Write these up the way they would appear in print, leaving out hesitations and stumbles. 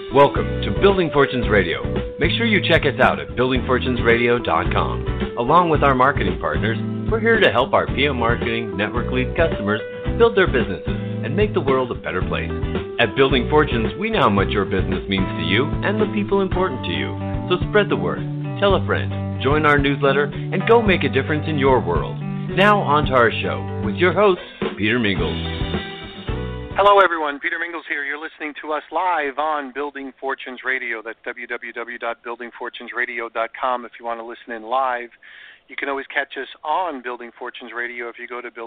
Welcome to Building Fortunes Radio. Make sure you check us out at buildingfortunesradio.com. Along with our marketing partners, we're here to help our PM Marketing Network Lead customers build their businesses and make the world a better place. At Building Fortunes, we know how much your business means to you and the people important to you. So spread the word, tell a friend, join our newsletter, and go make a difference in your world. Now on to our show with your host, Peter Mingles. Hello, everyone. Peter Mingles here. You're listening to us live on Building Fortunes Radio. That's www.buildingfortunesradio.com if you want to listen in live. You can always catch us on Building Fortunes Radio if you go to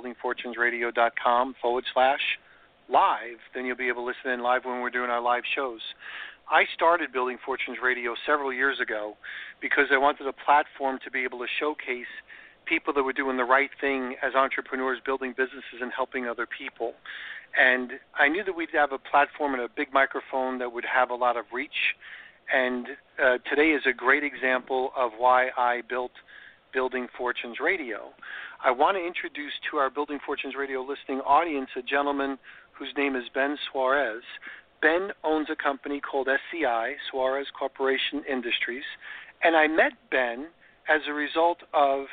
buildingfortunesradio.com/live. Then you'll be able to listen in live when we're doing our live shows. I started Building Fortunes Radio several years ago because I wanted a platform to be able to showcase people that were doing the right thing as entrepreneurs, building businesses and helping other people. And I knew that we'd have a platform and a big microphone that would have a lot of reach. And today is a great example of why I built Building Fortunes Radio. I want to introduce to our Building Fortunes Radio listening audience a gentleman whose name is Ben Suarez. Ben owns a company called SCI, Suarez Corporation Industries. And I met Ben as a result of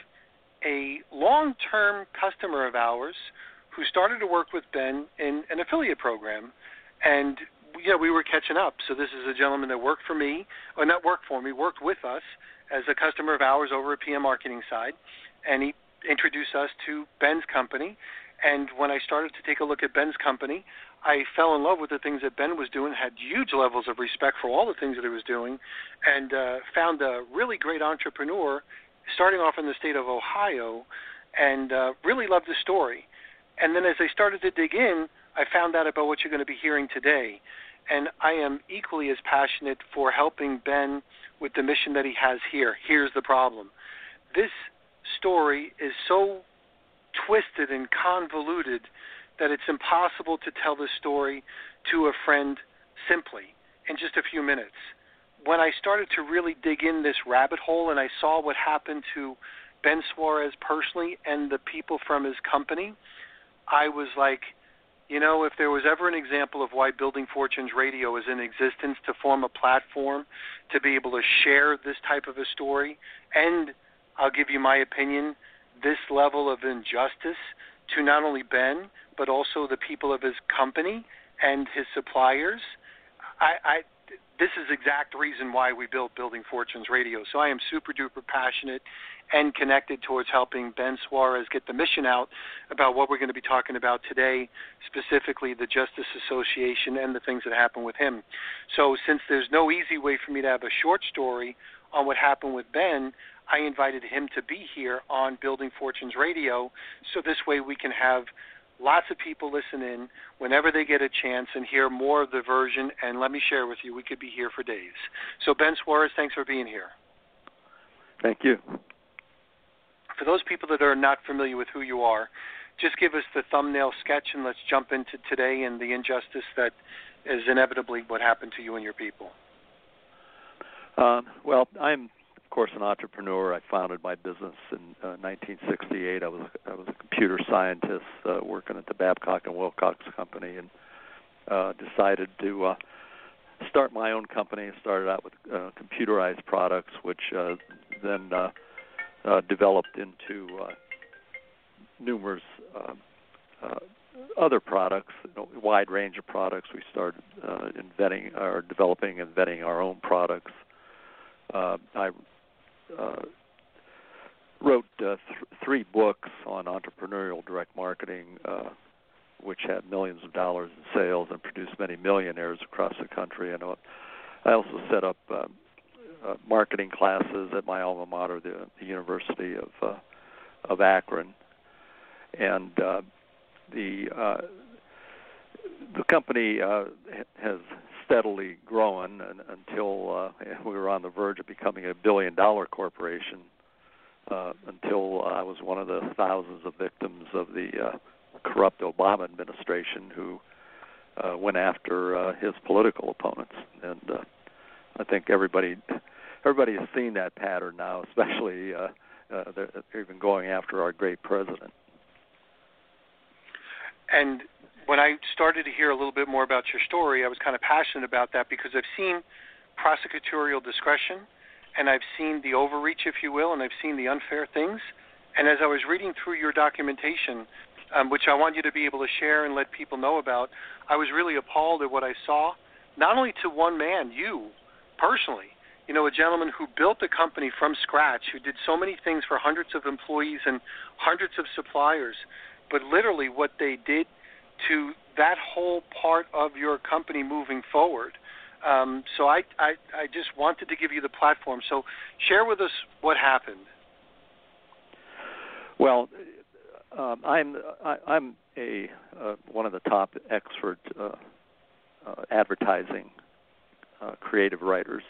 a long-term customer of ours who started to work with Ben in an affiliate program. And, we were catching up. So this is a gentleman that worked for me, or not worked for me, worked with us as a customer of ours over at PM Marketing side. And he introduced us to Ben's company. And when I started to take a look at Ben's company, I fell in love with the things that Ben was doing, had huge levels of respect for all the things that he was doing, and found a really great entrepreneur starting off in the state of Ohio, and really loved the story. And then as I started to dig in, I found out about what you're going to be hearing today. And I am equally as passionate for helping Ben with the mission that he has here. Here's the problem. This story is so twisted and convoluted that it's impossible to tell the story to a friend simply in just a few minutes. When I started to really dig in this rabbit hole and I saw what happened to Ben Suarez personally and the people from his company, I was like, if there was ever an example of why Building Fortunes Radio is in existence to form a platform to be able to share this type of a story, and I'll give you my opinion, this level of injustice to not only Ben, but also the people of his company and his suppliers, this is the exact reason why we built Building Fortunes Radio. So I am super duper passionate and connected towards helping Ben Suarez get the mission out about what we're going to be talking about today, specifically the Justice Association and the things that happened with him. So since there's no easy way for me to have a short story on what happened with Ben, I invited him to be here on Building Fortunes Radio, so this way we can have lots of people listen in whenever they get a chance and hear more of the version. And let me share with you, we could be here for days. So Ben Suarez, thanks for being here. Thank you. For those people that are not familiar with who you are, just give us the thumbnail sketch and let's jump into today and the injustice that is inevitably what happened to you and your people. Well, I'm, of course, an entrepreneur. I founded my business in 1968. I was a computer scientist working at the Babcock and Wilcox Company, and decided to start my own company. I started out with computerized products, which then developed into numerous other products, a wide range of products. We started developing and inventing our own products. I wrote three books on entrepreneurial direct marketing, which had millions of dollars in sales and produced many millionaires across the country. And I also set up marketing classes at my alma mater, the University of Akron. And the company has steadily grown until we were on the verge of becoming a billion-dollar corporation, until I was one of the thousands of victims of the corrupt Obama administration who went after his political opponents. And I think everybody has seen that pattern now, especially they're even going after our great president. And when I started to hear a little bit more about your story, I was kind of passionate about that because I've seen prosecutorial discretion, and I've seen the overreach, if you will, and I've seen the unfair things. And as I was reading through your documentation, which I want you to be able to share and let people know about, I was really appalled at what I saw, not only to one man, you, personally, you know, a gentleman who built a company from scratch, who did so many things for hundreds of employees and hundreds of suppliers, but literally what they did to that whole part of your company moving forward. So I just wanted to give you the platform. So share with us what happened. Well, I'm one of the top expert advertising creative writers,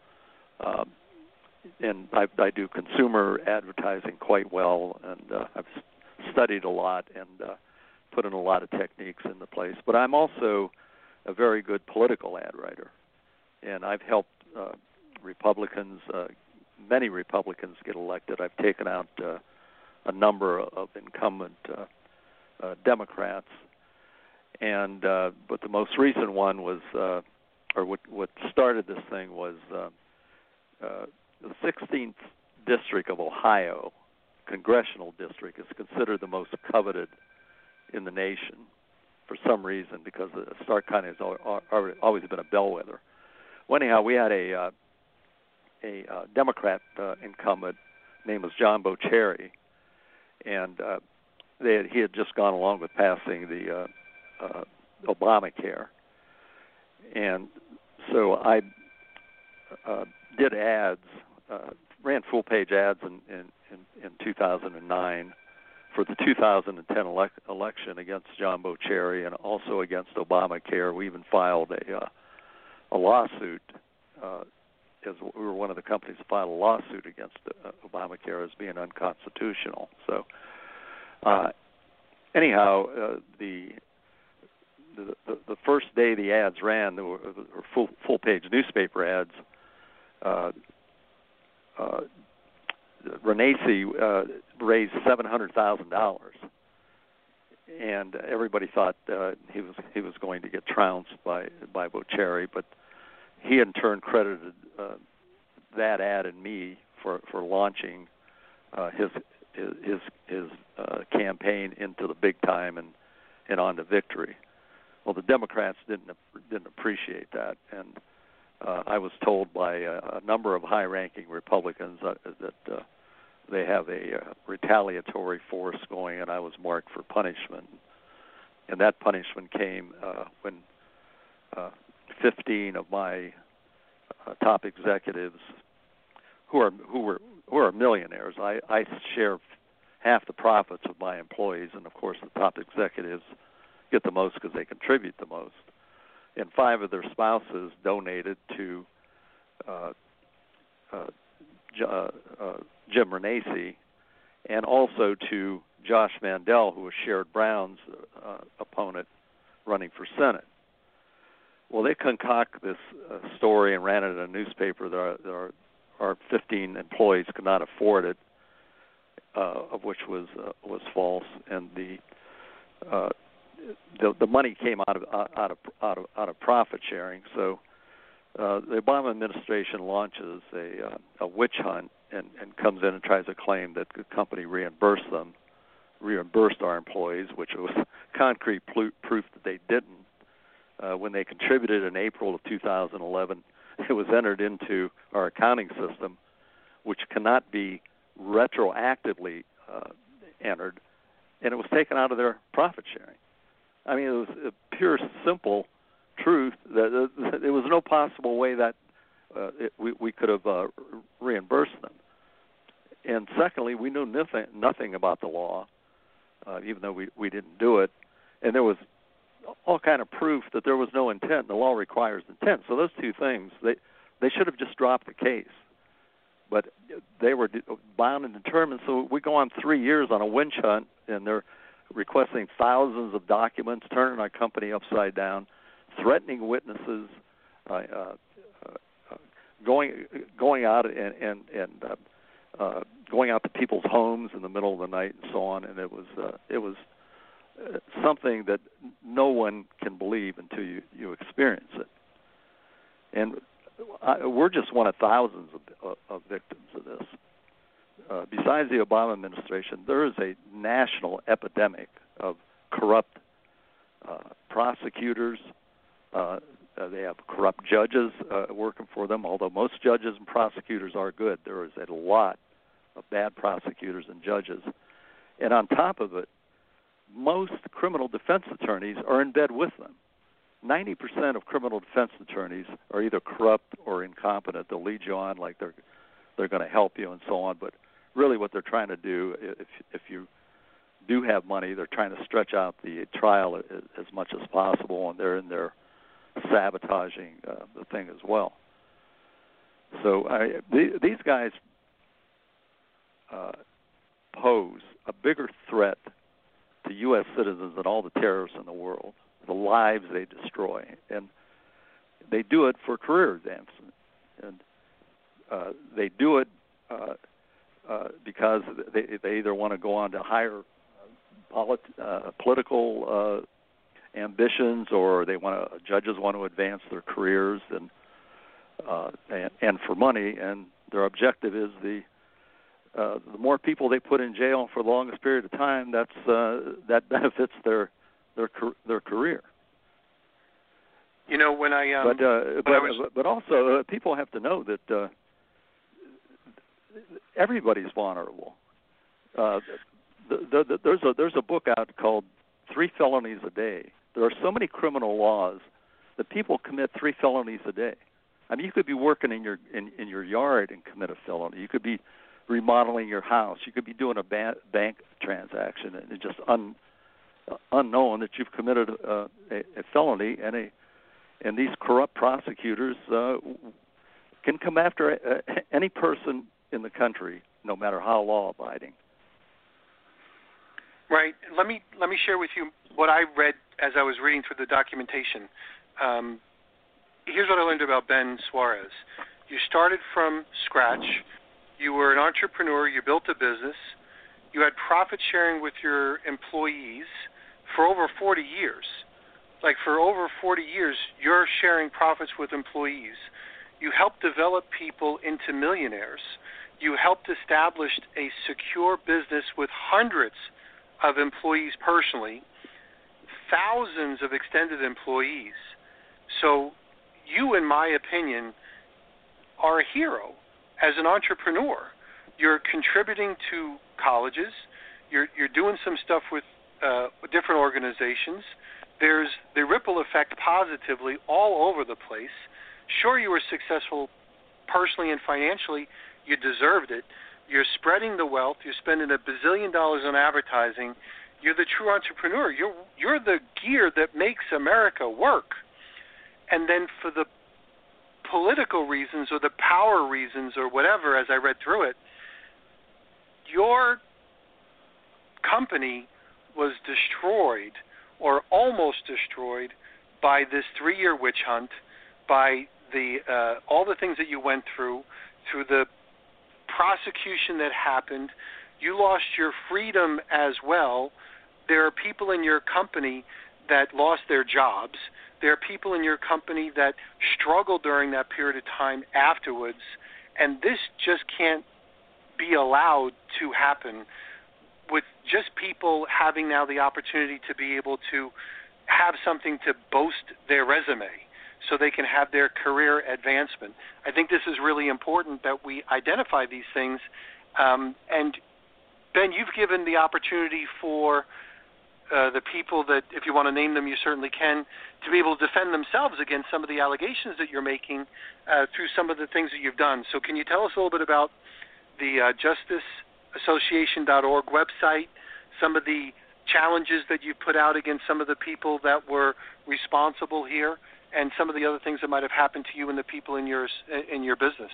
and I do consumer advertising quite well, and I've studied a lot and put in a lot of techniques into place. But I'm also a very good political ad writer, and I've helped many Republicans get elected. I've taken out a number of incumbent Democrats, and but the most recent one was, or what started this thing was the 16th District of Ohio, congressional district, is considered the most coveted in the nation for some reason, because Stark County has always been a bellwether. Well, anyhow, we had a Democrat incumbent named was John Bocherry, and he had just gone along with passing the Obamacare, and so I did ads, ran full-page ads in 2009 for the 2010 election against John Bocherry and also against Obamacare. We even filed a lawsuit, as we were one of the companies that filed a lawsuit against Obamacare as being unconstitutional. So anyhow, the first day the ads ran, there were full-page newspaper ads. Renacci raised $700,000, and everybody thought he was going to get trounced by Bocherry, but he in turn credited that ad and me for launching his campaign into the big time and on to victory. Well, the Democrats didn't appreciate that, and I was told by a number of high-ranking Republicans that they have a retaliatory force going, and I was marked for punishment. And that punishment came when 15 of my top executives, who are millionaires, I share half the profits of my employees, and of course the top executives get the most because they contribute the most. And 5 of their spouses donated to Jim Renacci, and also to Josh Mandel, who was Sherrod Brown's opponent running for Senate. Well, they concoct this story and ran it in a newspaper that our 15 employees could not afford it, of which was false, and the money came out of profit sharing. So the Obama administration launches a witch hunt and comes in and tries to claim that the company reimbursed our employees, which was concrete proof that they didn't. When they contributed in April of 2011, it was entered into our accounting system, which cannot be retroactively entered, and it was taken out of their profit sharing. I mean, it was a pure, simple truth that there was no possible way that we could have reimbursed them. And secondly, we knew nothing about the law, even though we didn't do it. And there was all kind of proof that there was no intent. The law requires intent. So those two things, they should have just dropped the case. But they were bound and determined. So we go on 3 years on a witch hunt, and they're requesting thousands of documents, turning our company upside down, threatening witnesses, going out and going out to people's homes in the middle of the night and so on. And it was something that no one can believe until you experience it. And we're just one of thousands of victims of this. Besides the Obama administration, there is a national epidemic of corrupt prosecutors. They have corrupt judges working for them, although most judges and prosecutors are good. There is a lot of bad prosecutors and judges. And on top of it, most criminal defense attorneys are in bed with them. 90% of criminal defense attorneys are either corrupt or incompetent. They'll lead you on like they're going to help you and so on, but really what they're trying to do, if you do have money, they're trying to stretch out the trial as much as possible, and they're in there sabotaging the thing as well. So these guys pose a bigger threat to U.S. citizens than all the terrorists in the world, the lives they destroy, and they do it for career advancement, and they do it because they either want to go on to higher political ambitions, or judges want to advance their careers, and for money, and their objective is the more people they put in jail for the longest period of time, that benefits their career. You know, when I but also people have to know that everybody's vulnerable. There's a book out called 3 Felonies a Day. There are so many criminal laws that people commit 3 felonies a day. I mean, you could be working in your yard and commit a felony. You could be remodeling your house. You could be doing a bank transaction, and it's just unknown that you've committed a felony, and these corrupt prosecutors can come after any person in the country, no matter how law-abiding. Right. Let me share with you what I read as I was reading through the documentation. Here's what I learned about Ben Suarez. You started from scratch. You were an entrepreneur. You built a business. You had profit sharing with your employees for over 40 years. Like for over 40 years, you're sharing profits with employees. You helped develop people into millionaires. You helped establish a secure business with hundreds of employees personally, thousands of extended employees. So you, in my opinion, are a hero as an entrepreneur. You're contributing to colleges. You're doing some stuff with different organizations. There's the ripple effect positively all over the place. Sure, you were successful personally and financially. You deserved it. You're spreading the wealth. You're spending $1 bazillion on advertising. You're the true entrepreneur. You're the gear that makes America work. And then for the political reasons or the power reasons or whatever, as I read through it, your company was destroyed or almost destroyed by this 3-year witch hunt, by the all the things that you went through the prosecution that happened. You lost your freedom as well. There are people in your company that lost their jobs. There are people in your company that struggled during that period of time afterwards, and this just can't be allowed to happen with just people having now the opportunity to be able to have something to boast their resume so they can have their career advancement. I think this is really important that we identify these things. And Ben, you've given the opportunity for the people that, if you want to name them, you certainly can, to be able to defend themselves against some of the allegations that you're making through some of the things that you've done. So can you tell us a little bit about the justiceassociation.org website, some of the challenges that you put out against some of the people that were responsible here, and some of the other things that might have happened to you and the people in your business?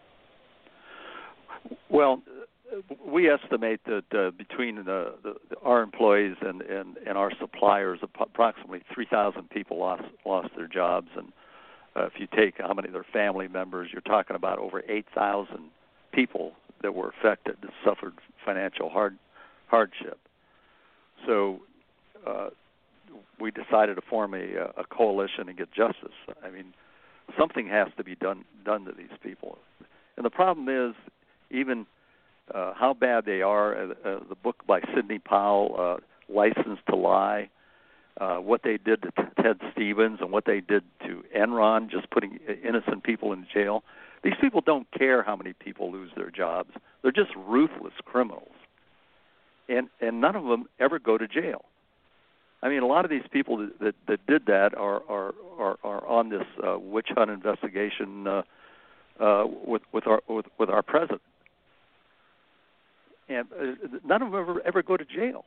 Well, we estimate that between our employees and our suppliers, approximately 3,000 people lost their jobs. And if you take how many of their family members, you're talking about over 8,000 people that were affected, that suffered financial hardship. So we decided to form a coalition and get justice. I mean, something has to be done to these people. And the problem is, even how bad they are, the book by Sidney Powell, License to Lie, what they did to Ted Stevens and what they did to Enron, just putting innocent people in jail. These people don't care how many people lose their jobs. They're just ruthless criminals. And none of them ever go to jail. I mean, a lot of these people that did that are on this witch hunt investigation with our president, and none of them ever go to jail.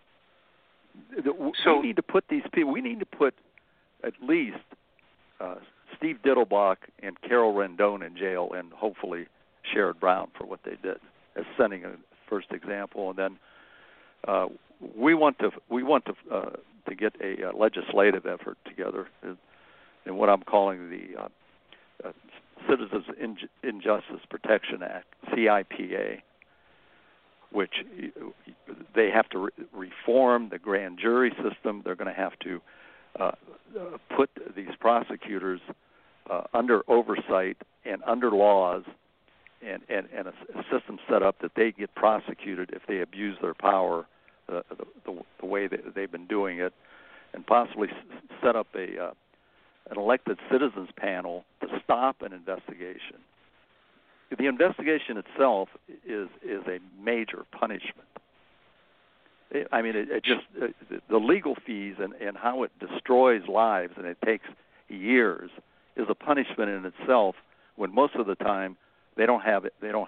So we need to put these people. We need to put at least Steve Dittelbach and Carol Rendon in jail, and hopefully Sherrod Brown for what they did, as setting a first example. And then we want to get a legislative effort together in what I'm calling the Citizens Injustice Protection Act, CIPA, which they have to reform the grand jury system. They're going to have to put these prosecutors under oversight and under laws, and a system set up that they get prosecuted if they abuse their power the way that they've been doing it, and possibly set up an elected citizens panel to stop an investigation. The investigation itself is a major punishment. I mean, it just the legal fees and how it destroys lives, and it takes years, is a punishment in itself. When most of the time they don't have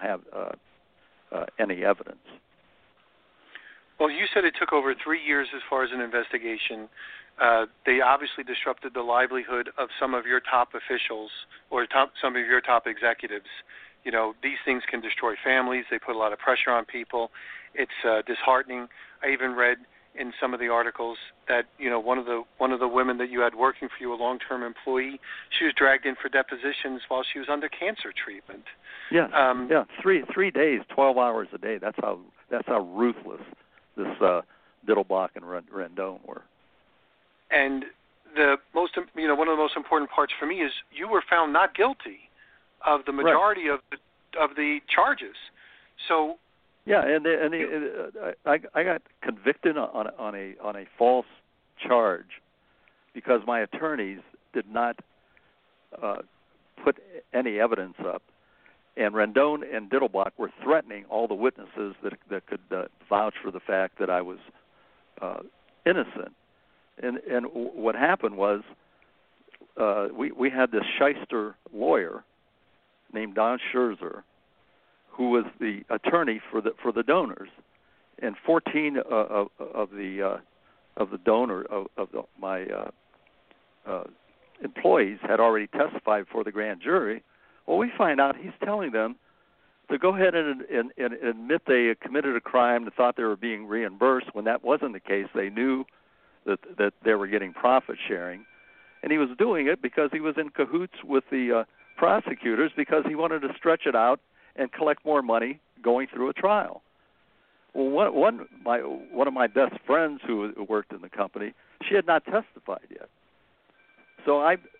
any evidence. Well, you said it took over 3 years as far as an investigation. They obviously disrupted the livelihood of some of your top officials or some of your top executives. You know, these things can destroy families. They put a lot of pressure on people. It's disheartening. I even read in some of the articles that, you know, one of the women that you had working for you, a long-term employee, she was dragged in for depositions while she was under cancer treatment. Yeah, 3 days, 12 hours a day. That's how ruthless this Dittelbach and Rendon were. And one of the most important parts for me is you were found not guilty of the majority of the charges. So yeah, and I got convicted on a false charge because my attorneys did not put any evidence up, and Rendon and Dittelbach were threatening all the witnesses that could vouch for the fact that I was innocent. And what happened was we had this shyster lawyer named Don Scherzer, who was the attorney for the donors, and 14 of the donor of my employees had already testified before the grand jury. Well, we find out he's telling them to go ahead and admit they committed a crime and thought they were being reimbursed, when that wasn't the case. They knew that they were getting profit sharing, and he was doing it because he was in cahoots with the prosecutors because he wanted to stretch it out and collect more money going through a trial. Well, one of my best friends who worked in the company, she had not testified yet. So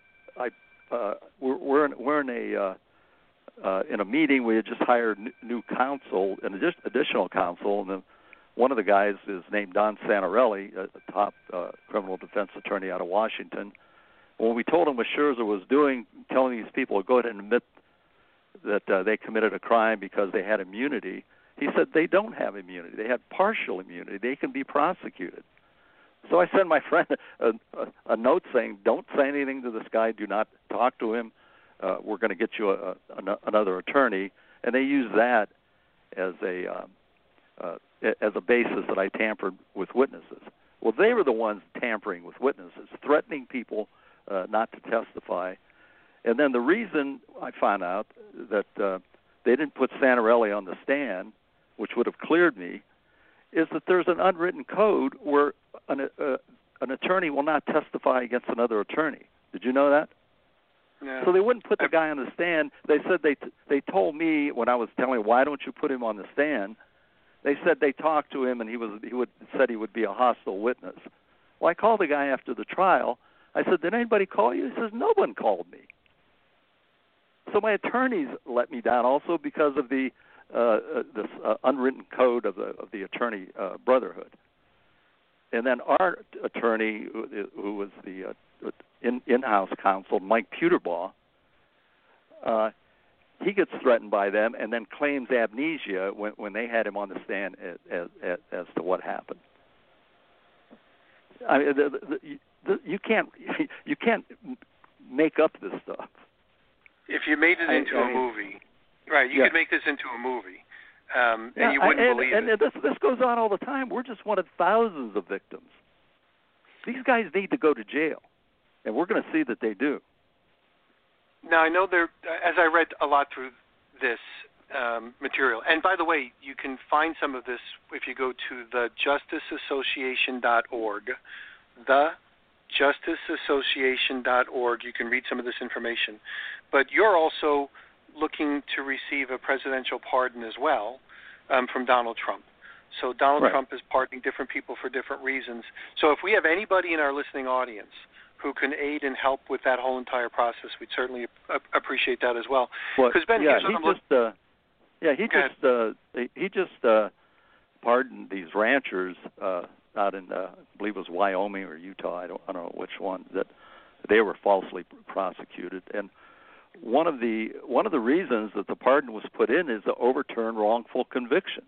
we're in a meeting. We had just hired new counsel and additional counsel, and then one of the guys is named Don Santarelli, a top criminal defense attorney out of Washington. When we told him what Scherzer was doing, telling these people to go ahead and admit that they committed a crime because they had immunity, he said they don't have immunity. They have partial immunity. They can be prosecuted. So I sent my friend a note saying, don't say anything to this guy. Do not talk to him. We're going to get you another attorney. And they used that as a basis that I tampered with witnesses. Well, they were the ones tampering with witnesses, threatening people not to testify. And then the reason I found out that they didn't put Santarelli on the stand, which would have cleared me, is that there's an unwritten code where an attorney will not testify against another attorney. Did you know that? Yeah. So they wouldn't put the guy on the stand. They said they told me when I was telling him, why don't you put him on the stand? They said they talked to him and he would said he would be a hostile witness. Well, I called the guy after the trial. I said, did anybody call you? He says, no one called me. So my attorneys let me down also because of this unwritten code of the attorney brotherhood. And then our attorney, who was the in-house counsel, Mike Puterbaugh, he gets threatened by them and then claims amnesia when they had him on the stand as to what happened. I mean, you can't make up this stuff. If you made it into a movie, right? You could make this into a movie, and you wouldn't believe it. And this goes on all the time. We're just one of thousands of victims. These guys need to go to jail, and we're going to see that they do. Now, I know as I read a lot through this material, and by the way, you can find some of this if you go to thejusticeassociation.org. thejusticeassociation.org. You can read some of this information. But you're also looking to receive a presidential pardon as well from Donald Trump. So Donald Trump is pardoning different people for different reasons. So if we have anybody in our listening audience who can aid and help with that whole entire process, we'd certainly appreciate that as well. Because Ben, he just pardoned these ranchers out in I believe it was Wyoming or Utah. I don't know which one, that they were falsely prosecuted. And one of the reasons that the pardon was put in is to overturn wrongful convictions.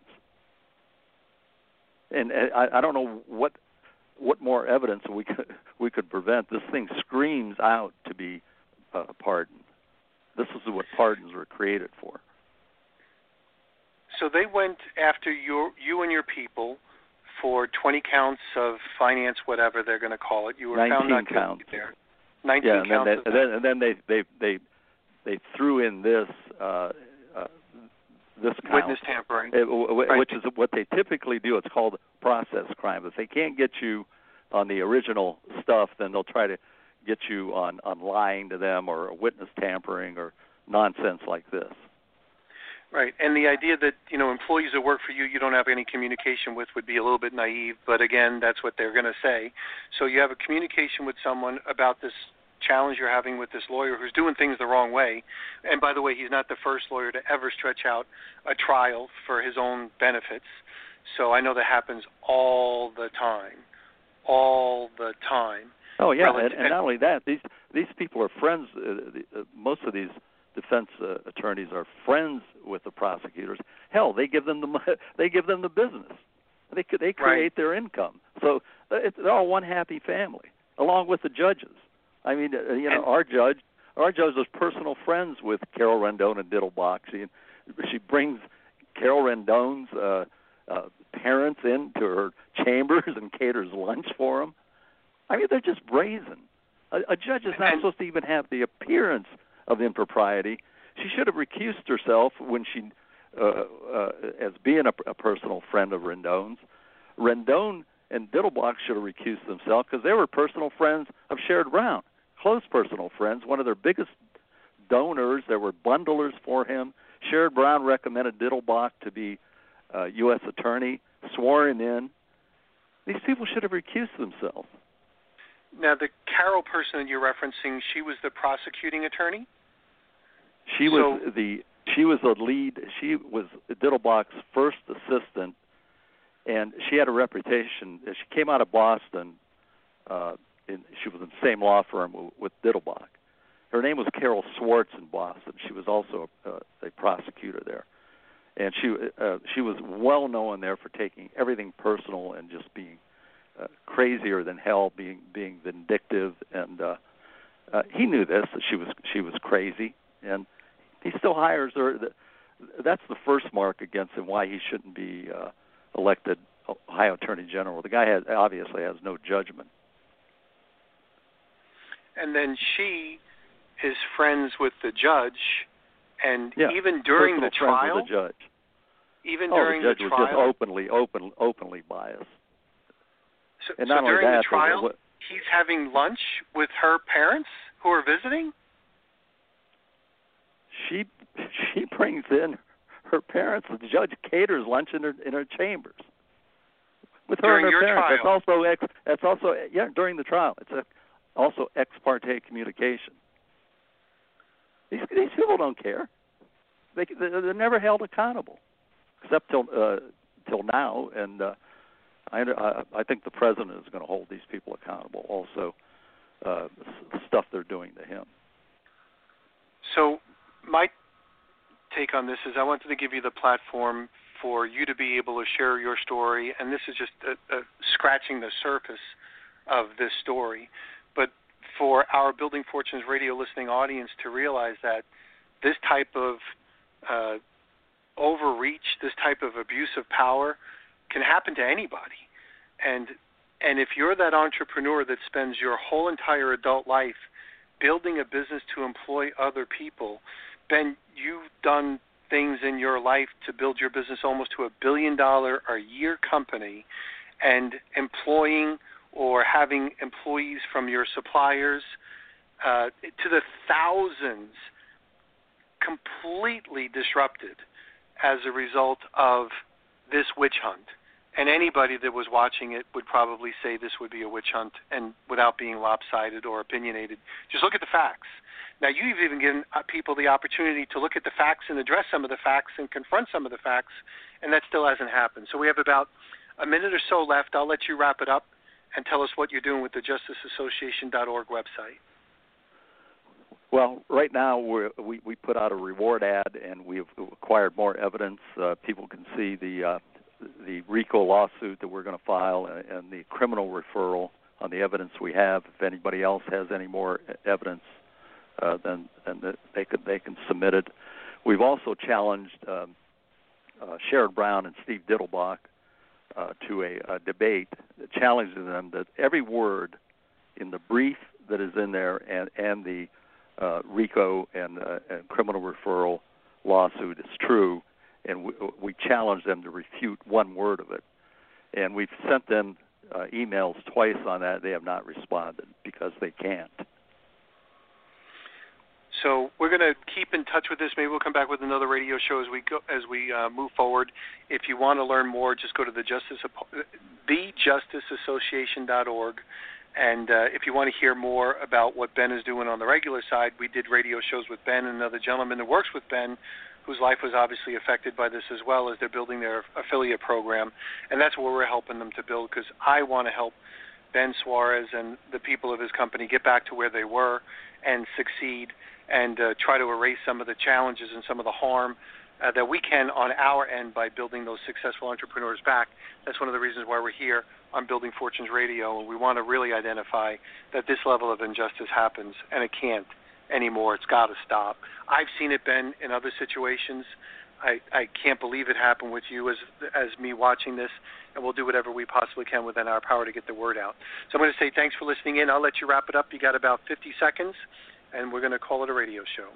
And I don't know what more evidence we could prevent. This thing screams out to be pardoned. This is what pardons were created for. So they went after you and your people for 20 counts of finance, whatever they're going to call it. You were found not guilty there. 19 counts. And then they threw in this count, witness tampering, which is what they typically do. It's called process crime. If they can't get you on the original stuff, then they'll try to get you on lying to them or witness tampering or nonsense like this. Right, and the idea that employees that work for you don't have any communication with would be a little bit naive, but again, that's what they're going to say. So you have a communication with someone about this challenge you're having with this lawyer who's doing things the wrong way. And by the way, he's not the first lawyer to ever stretch out a trial for his own benefits. So I know that happens all the time. All the time. Oh yeah, and not only that, these people are friends. Most of these defense attorneys are friends with the prosecutors. Hell, they give them the business. They create their income. So they're all one happy family, along with the judges. I mean, our judge was personal friends with Carol Rendon and Dittelbach. She brings Carol Rendon's parents into her chambers and caters lunch for them. I mean, they're just brazen. A judge is not supposed to even have the appearance of impropriety. She should have recused herself when she, as being a personal friend of Rendon's. Rendon and Dittelbach should have recused themselves because they were personal friends of Sherrod Brown, close personal friends, one of their biggest donors. There were bundlers for him. Sherrod Brown recommended Dittelbach to be U.S. attorney, swore him in. These people should have recused themselves. Now, the Carol person that you're referencing, she was the prosecuting attorney? She was the lead. She was Dittelbach's first assistant, and she had a reputation. She came out of Boston. She was in the same law firm with Dittelbach. Her name was Carol Swartz in Boston. She was also a prosecutor there, and she was well known there for taking everything personal and just being crazier than hell, being vindictive, and he knew this, that she was crazy, and he still hires her. That's the first mark against him why he shouldn't be elected Ohio Attorney General. The guy obviously has no judgment. And then she is friends with the judge, and even during the trial, with the judge. Even during the trial, was just openly biased. So during the trial, he's having lunch with her parents who are visiting? She brings in her parents. The judge caters lunch in her chambers. With her during and her your parents. trial. That's also during the trial. It's also ex parte communication. These people don't care. They're never held accountable, except till now. And I think the president is going to hold these people accountable. Also, the stuff they're doing to him. So my take on this is I wanted to give you the platform for you to be able to share your story, and this is just scratching the surface of this story, but for our Building Fortunes radio listening audience to realize that this type of overreach, this type of abuse of power can happen to anybody. And if you're that entrepreneur that spends your whole entire adult life building a business to employ other people, Ben, you've done things in your life to build your business almost to $1 billion a year company, and employing or having employees from your suppliers to the thousands completely disrupted as a result of this witch hunt. And anybody that was watching it would probably say this would be a witch hunt, and without being lopsided or opinionated. Just look at the facts. Now, you've even given people the opportunity to look at the facts and address some of the facts and confront some of the facts, and that still hasn't happened. So we have about a minute or so left. I'll let you wrap it up and tell us what you're doing with the justicesssociation.org website. Well, right now we put out a reward ad, and we've acquired more evidence. People can see the RICO lawsuit that we're going to file and the criminal referral on the evidence we have. If anybody else has any more evidence, then they can submit it. We've also challenged Sherrod Brown and Steve Dittelbach to a debate, challenging them that every word in the brief that is in there and the RICO and criminal referral lawsuit is true, and we challenge them to refute one word of it. And we've sent them emails twice on that. They have not responded because they can't. So we're going to keep in touch with this. Maybe we'll come back with another radio show as we move forward. If you want to learn more, just go to thejusticesssociation.org. And if you want to hear more about what Ben is doing on the regular side, we did radio shows with Ben and another gentleman that works with Ben, whose life was obviously affected by this as well, as they're building their affiliate program. And that's what we're helping them to build, because I want to help Ben Suarez and the people of his company get back to where they were and succeed, and try to erase some of the challenges and some of the harm that we can on our end by building those successful entrepreneurs back. That's one of the reasons why we're here on Building Fortunes Radio, and we want to really identify that this level of injustice happens, and it can't anymore. It's got to stop. I've seen it, Ben, in other situations. I can't believe it happened with you as me watching this, and we'll do whatever we possibly can within our power to get the word out. So I'm going to say thanks for listening in. I'll let you wrap it up. You got about 50 seconds, and we're going to call it a radio show.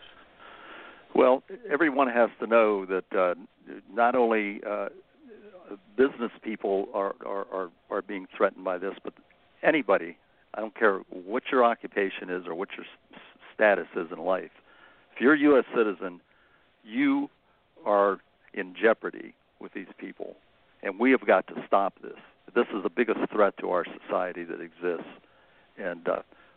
Well, everyone has to know that not only business people are being threatened by this, but anybody. I don't care what your occupation is or what your status is in life. If you're a U.S. citizen, you are in jeopardy with these people, and we have got to stop this. This is the biggest threat to our society that exists, and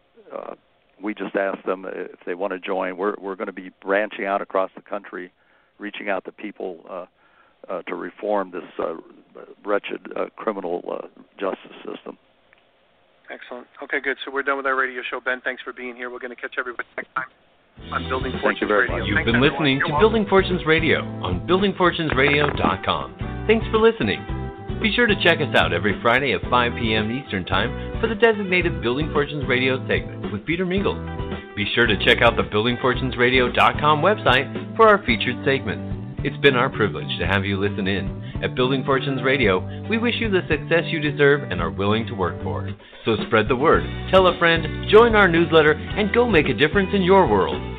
we just ask them if they want to join. We're going to be branching out across the country, reaching out to people to reform this wretched criminal justice system. Excellent. Okay, good. So we're done with our radio show. Ben, thanks for being here. We're going to catch everybody next time on Building Fortunes Radio. You've been listening to Building Fortunes Radio on buildingfortunesradio.com. Thanks for listening. Be sure to check us out every Friday at 5 p.m. Eastern Time for the designated Building Fortunes Radio segment with Peter Mingles. Be sure to check out the buildingfortunesradio.com website for our featured segments. It's been our privilege to have you listen in. At Building Fortunes Radio, we wish you the success you deserve and are willing to work for. So spread the word, tell a friend, join our newsletter, and go make a difference in your world.